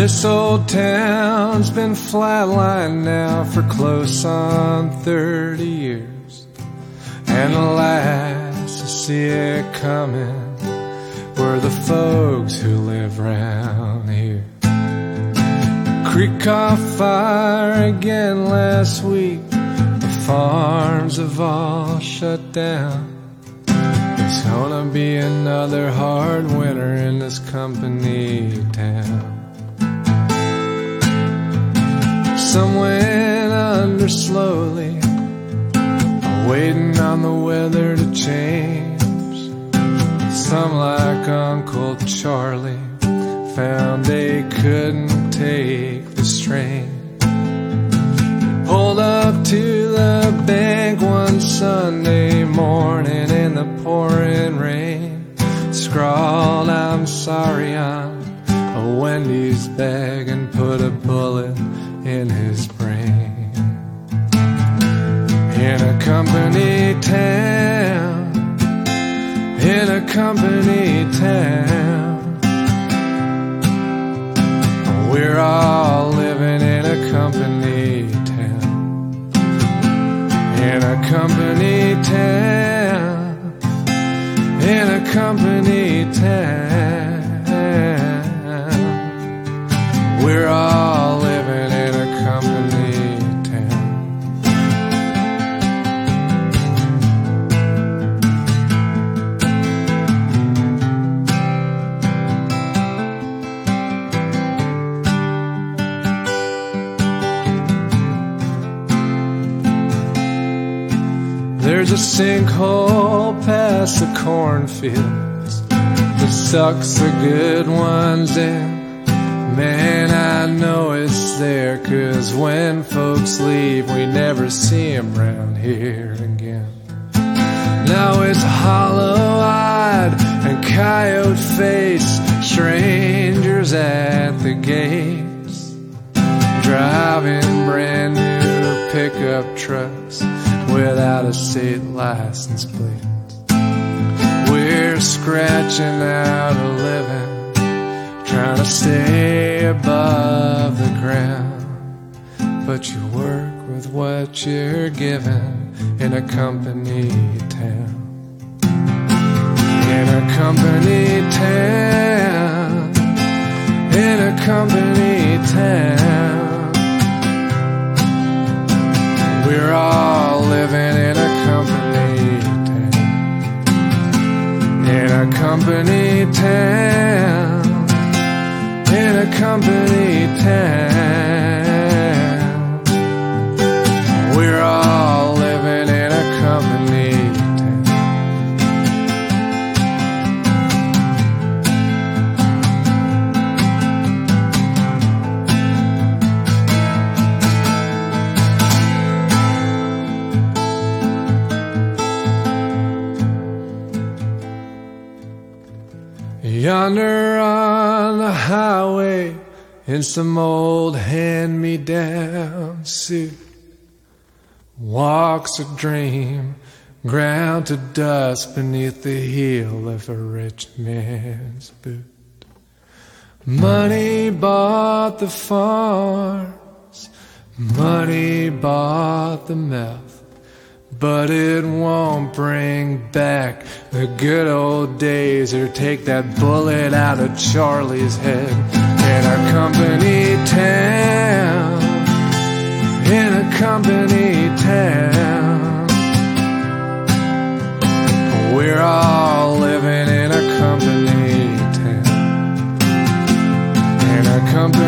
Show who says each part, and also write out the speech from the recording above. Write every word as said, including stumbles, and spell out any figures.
Speaker 1: This old town's been flatlined now for close on thirty years. And alas, I see it coming were the folks who live round here. Creek caught fire again last week. The farms have all shut down. It's gonna be another hard winter in this company town. Some went under slowly, waiting on the weather to change. Some, like Uncle Charlie, found they couldn't take the strain. Pulled up to the bank one Sunday morning in the pouring rain. Scrawled, "I'm sorry," on a Wendy's bag and put a bullet in his brain. In a company town, in a company town, we're all living in a company town. In a company town, in a company town, we're all living in a company town. There's a sinkhole past the cornfields that sucks the good ones in. Man, I know it's there, 'cause when folks leave, we never see 'em round here again. Now it's hollow-eyed and coyote-faced strangers at the gates, driving brand new pickup trucks without a state license plate. We're scratching out a living, trying to stay above the ground, but you work with what you're given in a company town. In a company town, in a company town, we're all living in a company town. In a company town, in a company town, we're all living in a company town. Yonder on the highway, in some old hand-me-down suit, walks a dream, ground to dust beneath the heel of a rich man's boot. Money bought the farms, money bought the meth, but it won't bring back the good old days or take that bullet out of Charlie's head. In a company town, in a company town, we're all living in a company town. In a company